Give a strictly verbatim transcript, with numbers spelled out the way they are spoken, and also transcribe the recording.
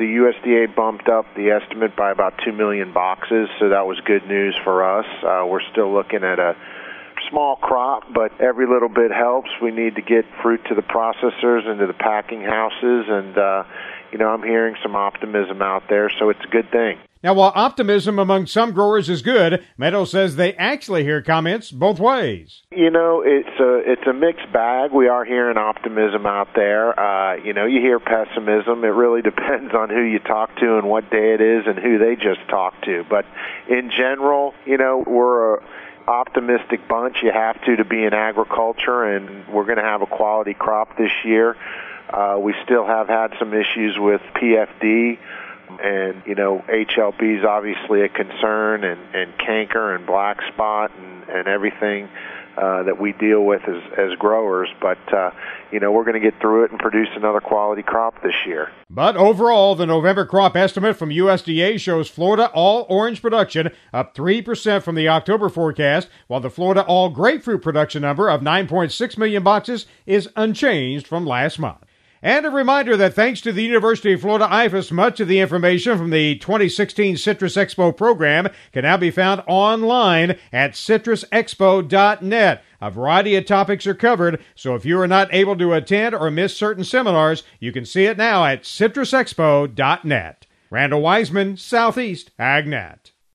The U S D A bumped up the estimate by about two million boxes, so that was good news for us. Uh, we're still looking at a small crop, but every little bit helps. We need to get fruit to the processors and to the packing houses, and, uh, you know, I'm hearing some optimism out there, so it's a good thing. Now, while optimism among some growers is good, Meadows says they actually hear comments both ways. You know, it's a it's a mixed bag. We are hearing optimism out there. Uh, you know, you hear pessimism. It really depends on who you talk to and what day it is and who they just talked to. But in general, you know, we're a optimistic bunch. You have to to be in agriculture, and we're going to have a quality crop this year. Uh, we still have had some issues with P F D. And, you know, H L B is obviously a concern, and, and canker and black spot and, and everything uh, that we deal with as, as growers. But, uh, you know, we're going to get through it and produce another quality crop this year. But overall, the November crop estimate from U S D A shows Florida all orange production up three percent from the October forecast, while the Florida all grapefruit production number of nine point six million boxes is unchanged from last month. And a reminder that thanks to the University of Florida I F A S, much of the information from the twenty sixteen Citrus Expo program can now be found online at citrus expo dot net. A variety of topics are covered, so if you are not able to attend or miss certain seminars, you can see it now at citrus expo dot net. Randall Wiseman, Southeast AgNet.